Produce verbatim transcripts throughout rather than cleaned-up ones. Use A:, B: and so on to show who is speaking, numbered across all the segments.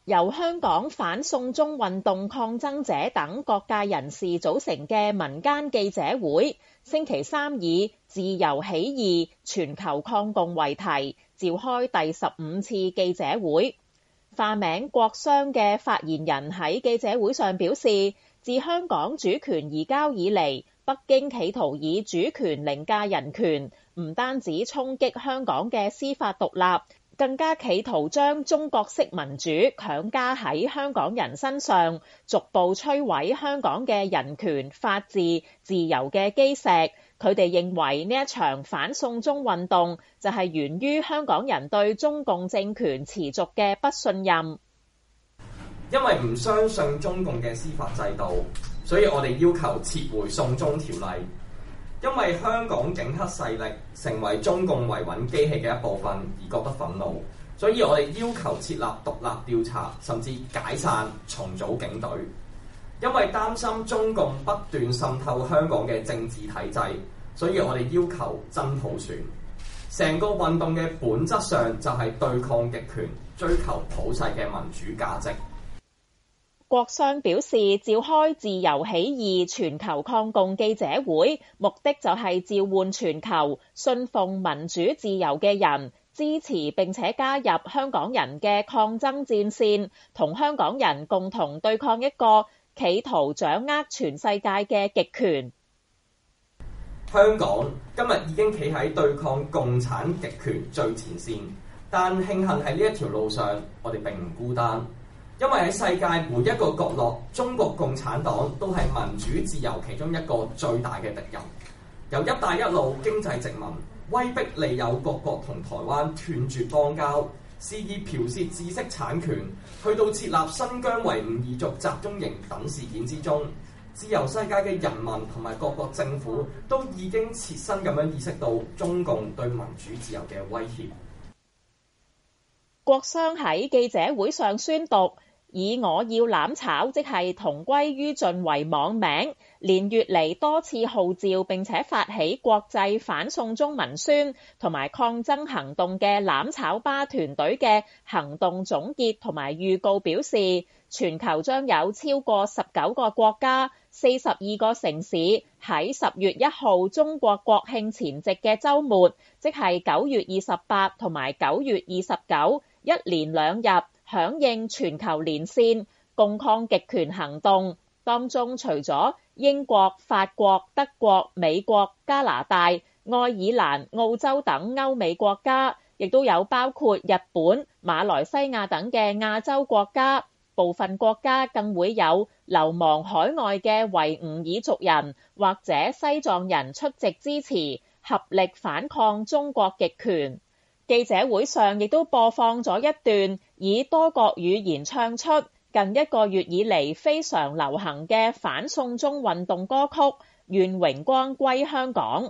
A: 由香港反送中運動抗爭者等各界人士組成嘅民間記者會，星期三以自由起義，全球抗共為題，召開第十五次記者會。化名國殤嘅發言人喺記者會上表示，自香港主權移交以嚟，北京企圖以主權凌駕人權，唔單止衝擊香港嘅司法獨立，更加企圖將中國式民主強加喺香港人身上，逐步摧毀香港嘅人權、法治、自由嘅基石。佢哋認為呢一場反送中運動就係源於香港人對中共政權持續嘅不信任。
B: 因為唔相信中共嘅司法制度，所以我哋要求撤回送中條例。因為香港警黑勢力成為中共維穩機器嘅一部分而覺得憤怒，所以我哋要求設立獨立調查，甚至解散重組警隊。因為擔心中共不斷滲透香港嘅政治體制，所以我哋要求真普選。成個運動嘅本質上就係對抗極權，追求普世嘅民主價值。
A: 國殤表示，召開自由起義全球抗共記者會，目的就係召喚全球信奉民主自由嘅人，支持並且加入香港人嘅抗爭戰線，同香港人共同對抗一個企圖掌握全世界嘅極權。
B: 香港今日已經企喺對抗共產極權最前線，但慶幸喺呢一條路上，我哋並唔孤單。因為喺世界每一個角落，中國共產黨都係民主自由其中一個最大嘅敵人。由一帶一路經濟殖民、威逼利誘各國同台灣斷絕邦交，肆意剽竊知識產權，去到設立新疆維吾爾族集中營等事件之中，自由世界嘅人民同埋各國政府都已經切身咁樣意識到中共對民主自由嘅威脅。
A: 國殤喺記者會上宣讀，以我要攬炒，即係同歸於盡為網名，連月嚟多次號召並且發起國際反送中文宣同埋抗爭行動嘅攬炒巴團隊嘅行動總結同埋預告表示，全球將有超過十九個國家、四十二個城市喺十月一號中國國慶前夕嘅週末，即係九月二十八同埋九月二十九，一連兩日響應全球連線共抗極權行動，當中除咗英國、法國、德國、美國、加拿大、愛爾蘭、澳洲等歐美國家，亦都有包括日本、馬來西亞等嘅亞洲國家。部分國家更會有流亡海外嘅維吾爾族人或者西藏人出席支持，合力反抗中國極權。記者會上亦都播放咗一段以多國語言唱出近一個月以嚟非常流行嘅反送中運動歌曲《願榮光歸香港》。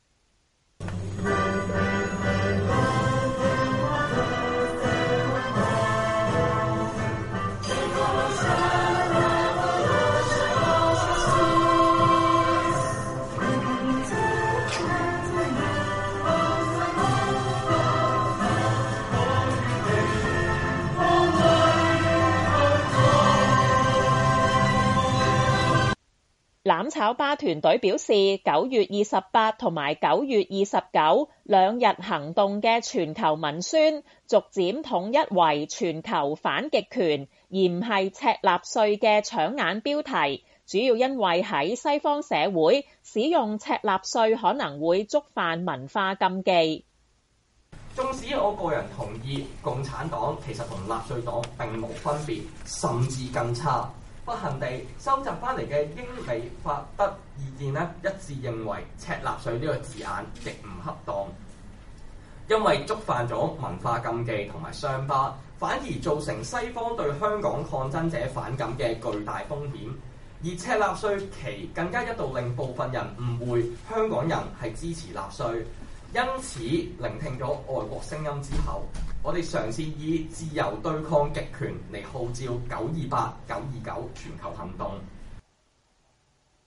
A: 攬炒巴團隊表示，九月二十八同埋九月二十九兩日行動嘅全球文宣，逐漸統一為全球反極權，而唔係赤納粹嘅搶眼標題。主要因為喺西方社會，使用赤納粹可能會觸犯文化禁忌。
B: 縱使我個人同意共產黨其實同納粹黨並無分別，甚至更差。不幸地，收集翻嚟嘅英美法德意見呢，一致認為赤納粹呢個字眼極唔恰當，因為觸犯咗文化禁忌同埋傷疤，反而造成西方對香港抗爭者反感嘅巨大風險。而赤納粹旗更加一度令部分人誤會香港人係支持納粹。因此，聆聽咗外國聲音之後，我哋嘗試以自由對抗極權嚟號召九二八、九二九全球行動。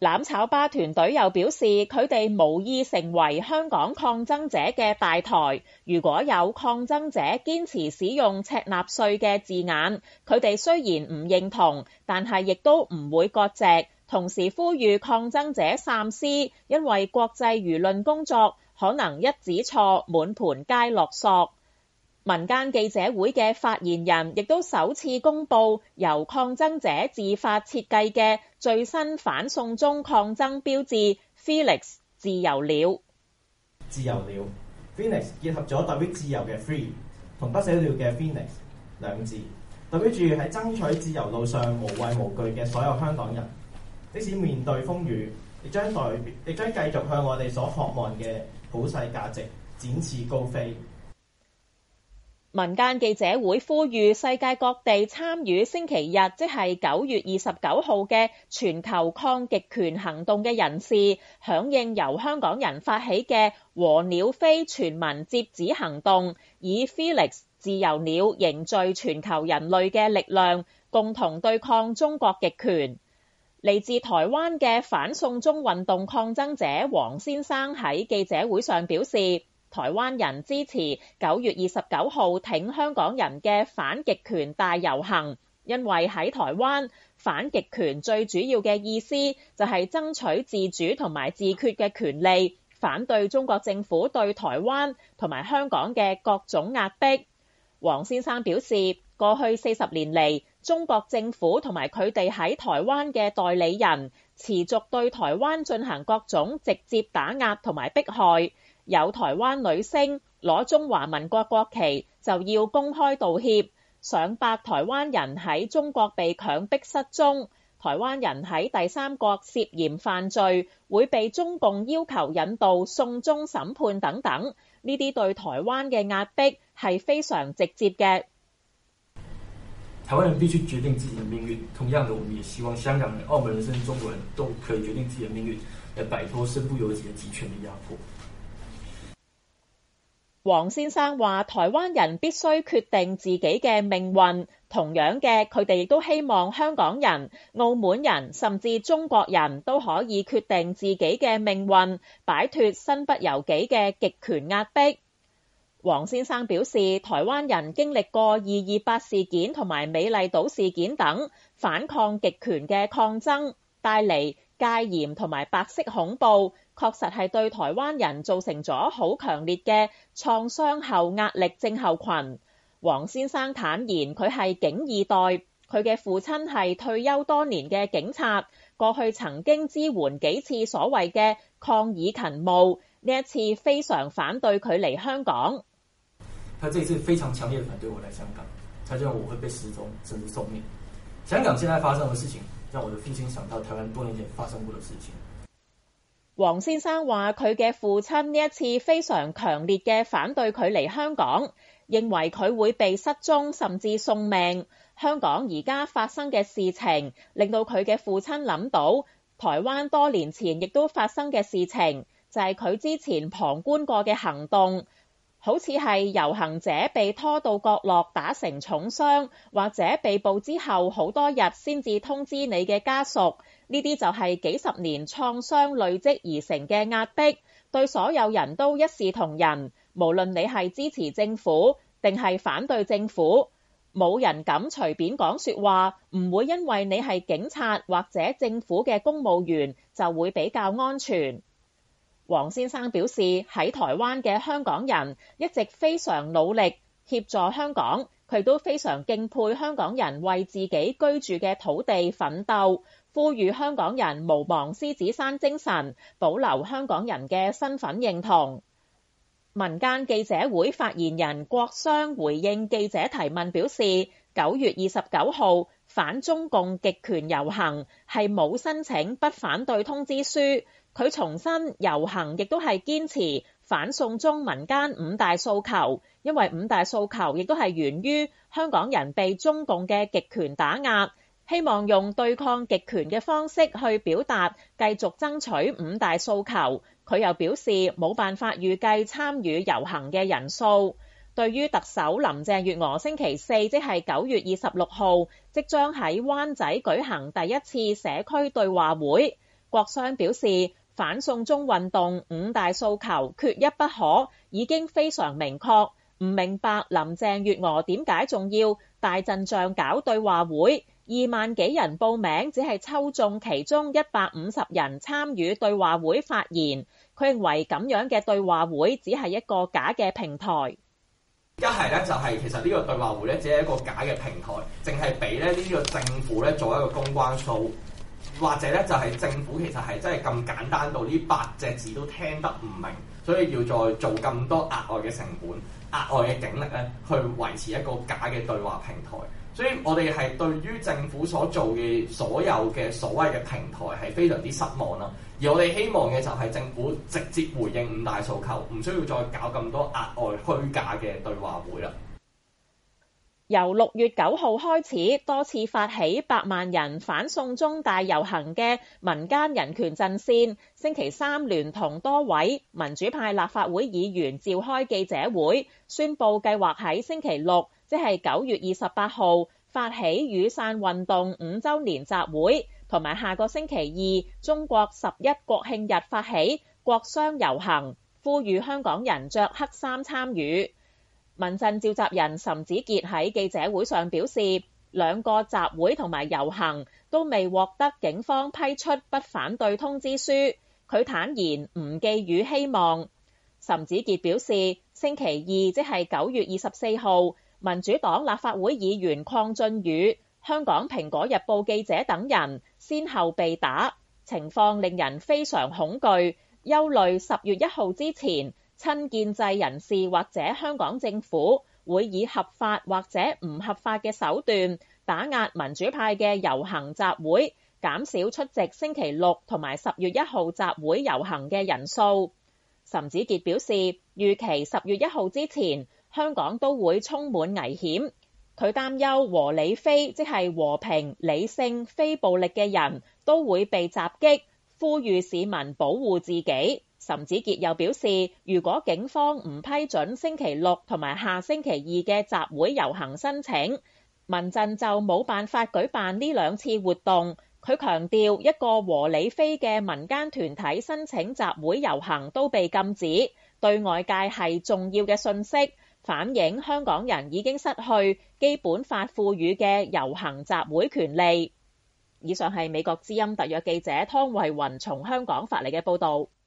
A: 攬炒巴團隊又表示，佢哋無意成為香港抗爭者嘅大台。如果有抗爭者堅持使用赤納粹嘅字眼，佢哋雖然唔認同，但係亦都唔會割席。同時呼籲抗爭者三思，因為國際輿論工作可能一指錯，滿盤皆落索。民間記者會嘅發言人亦都首次公布由抗爭者自發設計嘅最新反送中抗爭標誌 Phoenix 自由鳥。
C: 自由鳥 Phoenix 結合咗代表自由嘅 Free 同不死鳥嘅 Phoenix 兩字，代表住喺爭取自由路上無畏無懼嘅所有香港人，即使面對風雨，亦將代亦將繼續向我哋所渴望嘅普世價值展翅高飛。
A: 民間記者會呼籲世界各地參與星期日，即係九月二十九號嘅全球抗極權行動嘅人士，響應由香港人發起嘅和鳥飛全民接旨行動，以 Felix 自由鳥凝聚全球人類嘅力量，共同對抗中國極權。嚟自台灣嘅反送中運動抗爭者黃先生喺記者會上表示，台灣人支持九月二十九號挺香港人嘅反極權大遊行，因為喺台灣反極權最主要嘅意思就係爭取自主同埋自決嘅權利，反對中國政府對台灣同埋香港嘅各種壓迫。黃先生表示，過去四十年嚟，中國政府同埋佢哋喺台灣嘅代理人持續對台灣進行各種直接打壓同埋迫害。有台灣女星攞中華民國國旗就要公開道歉，上百台灣人喺中國被強迫失蹤，台灣人喺第三國涉嫌犯罪會被中共要求引渡送中審判等等，呢啲對台灣嘅壓迫係非常直接嘅。
D: 台灣人必須決定自己的命運，同樣的，我們也希望香港人、澳門人甚至中國人都可以決定自己的命運，來擺脫身不由己的集權的壓迫。
A: 黃先生話，台灣人必須決定自己嘅命運，同樣嘅，佢哋亦都希望香港人、澳門人甚至中國人都可以決定自己嘅命運，擺脫身不由己嘅極權壓迫。黃先生表示，台灣人經歷過二二八事件同埋美麗島事件等反抗極權嘅抗爭，帶嚟戒嚴同埋白色恐怖，確實係對台灣人造成咗好強烈嘅創傷後壓力症候群。黃先生坦言，佢係警二代，佢嘅父親係退休多年嘅警察，過去曾經支援幾次所謂嘅抗議勤務，呢一次非常反對佢嚟香港。
D: 他這一次非常強烈的反對我來香港，他認為我會被失蹤甚至送命。香港現在發生的事情，讓我的父親想到台灣多年前發生過的事情。
A: 黃先生話，佢嘅父親呢一次非常強烈嘅反對佢嚟香港，認為佢會被失蹤甚至送命。香港而家發生嘅事情，令到佢嘅父親諗到台灣多年前亦都發生嘅事情，就係佢之前旁觀過嘅行動。好似係遊行者被拖到角落打成重傷，或者被捕之後好多日先至通知你嘅家屬，呢啲就係幾十年創傷累積而成嘅壓迫，對所有人都一視同仁，無論你係支持政府定係反對政府，冇人敢隨便講說話，唔會因為你係警察或者政府嘅公務員就會比較安全。黃先生表示，喺台灣嘅香港人一直非常努力協助香港，佢都非常敬佩香港人為自己居住嘅土地奮鬥，呼籲香港人無忘獅子山精神，保留香港人嘅身份認同。民間記者會發言人郭襄回應記者提問表示，九月二十九號反中共極權遊行係冇申請不反對通知書。佢重申遊行亦都係堅持反送中民間五大訴求，因為五大訴求亦都係源於香港人被中共嘅極權打壓，希望用對抗極權嘅方式去表達，繼續爭取五大訴求。佢又表示冇辦法預計參與遊行嘅人數。對於特首林鄭月娥星期四即係九月二十六號即將喺灣仔舉行第一次社區對話會， 郭襄表示，反送中運動五大訴求缺一不可，已經非常明確，唔明白林鄭月娥點解仲要大陣仗搞對話會，二萬幾人報名，只係抽中其中一百五十人參與對話會發言。佢認為咁樣嘅對話會只係一個假嘅平台。
B: 一係咧就係其實呢個對話會咧只係一個假嘅平台，淨係俾咧呢個政府咧做一個公關 show，或者咧就係政府其實係真係咁簡單到呢八隻字都聽得唔明，所以要再做咁多額外嘅成本、額外嘅警力咧去維持一個假嘅對話平台。所以我哋係對於政府所做嘅所有嘅所謂嘅平台係非常之失望啦。而我哋希望嘅就係政府直接回應五大訴求，唔需要再搞咁多額外虛假嘅對話會啦。
A: 由六月九號開始，多次發起百萬人反送中大遊行嘅民間人權陣線，星期三聯同多位民主派立法會議員召開記者會，宣布計劃喺星期六，即係九月二十八號發起雨傘運動五週年集會，同埋下個星期二中國十一國慶日發起國殤遊行，呼籲香港人着黑衫參與。民陣召集人岑子傑喺記者會上表示，兩個集會同埋遊行都未獲得警方批出不反對通知書。佢坦言唔寄予希望。岑子傑表示，星期二即係九月二十四號，民主黨立法會議員鄺俊宇、香港蘋果日報記者等人先後被打，情況令人非常恐懼，憂慮十月一號之前，親建制人士或者香港政府會以合法或者唔合法嘅手段打壓民主派嘅遊行集會，減少出席星期六同埋十月一號集會遊行嘅人數。岑子傑表示，預期十月一號之前，香港都會充滿危險。佢擔憂和理非，即係和平、理性、非暴力嘅人都會被襲擊，呼籲市民保護自己。岑子傑又表示，如果警方唔批准星期六同埋下星期二嘅集會遊行申請，民陣就冇辦法舉辦呢兩次活動。佢強調，一個和理非嘅民間團體申請集會遊行都被禁止，對外界係重要嘅訊息，反映香港人已經失去基本法賦予嘅遊行集會權利。以上係美國之音特約記者湯慧雲從香港發嚟嘅報導。